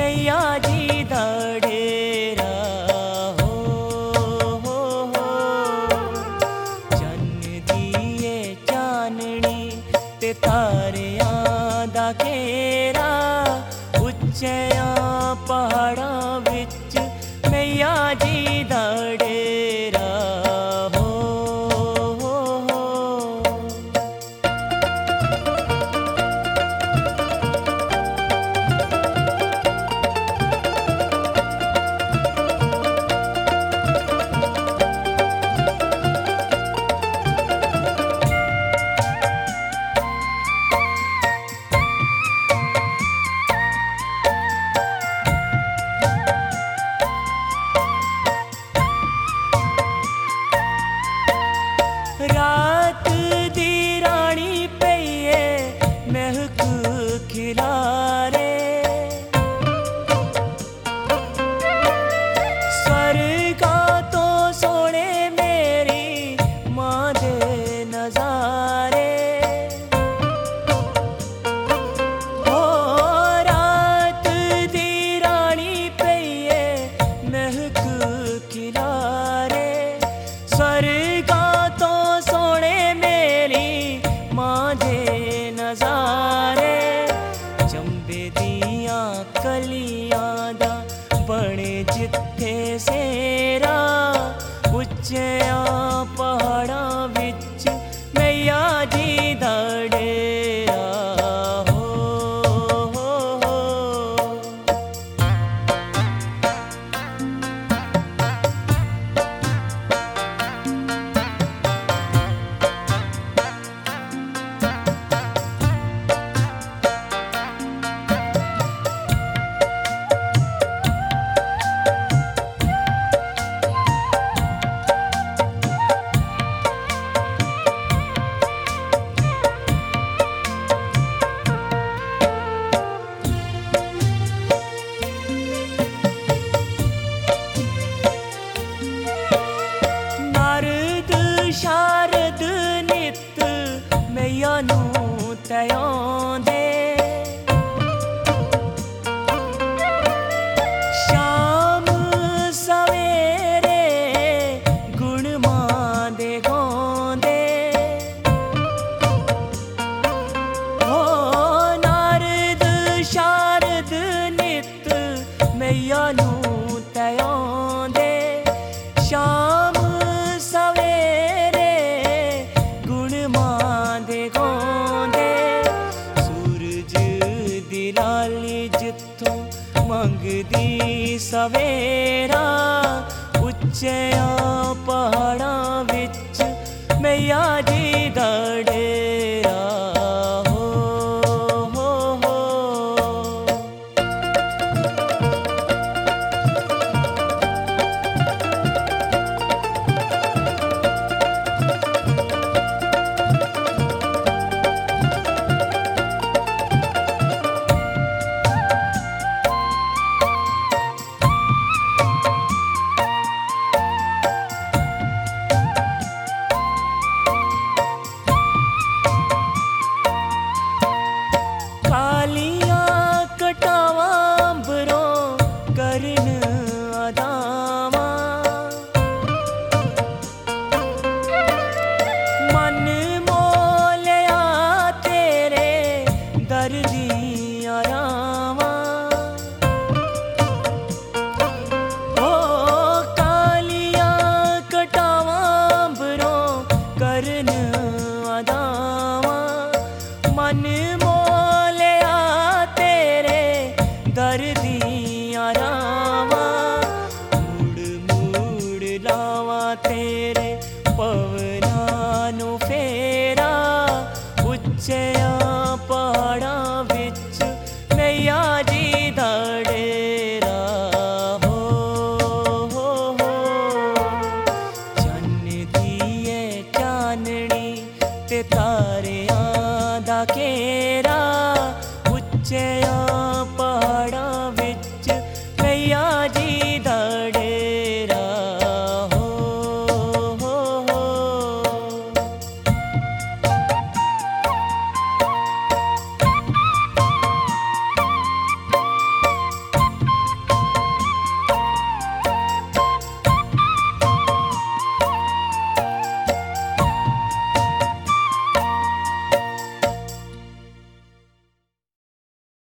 मैया जी दा डेरा हो चन्न दिए चाननी ते तारियां दा घेरा उच्चियां पहाड़ां विच मैया जी दा डेरा रात दी रानी पईए महक खिलारे स्वर्गा तो सोने मेरी मां दे नजारे ओ रात दी रानी पईए महक खिलारे स्वर्गा तो सोने मेरी मां दे नजारे चंबे दियां कलियां दा बने जिथे सेरा उच्चियां पहाड़ां विच मैया जी दा डेरा हो। नारद शारद नित मैया नूं तयाउंदे शाम सवेरे गुण मां दे गाउंदे ओ नारद शारद नित मैया नूं तयाउंदे शाम सवेरे गुण मां दे गाउंदे सूरज दी लाली जिथों मंगदी सवेरा उच्चियां पहाड़ां विच मैया जी दा डेरा हो। कालियां कटावां अंबरों करन अदावां मन मोलिया तेरे दर दियां रावां ओ कालियां कटावां अंबरों करन अदावां मन मोलिया तेरे दर दियां रावां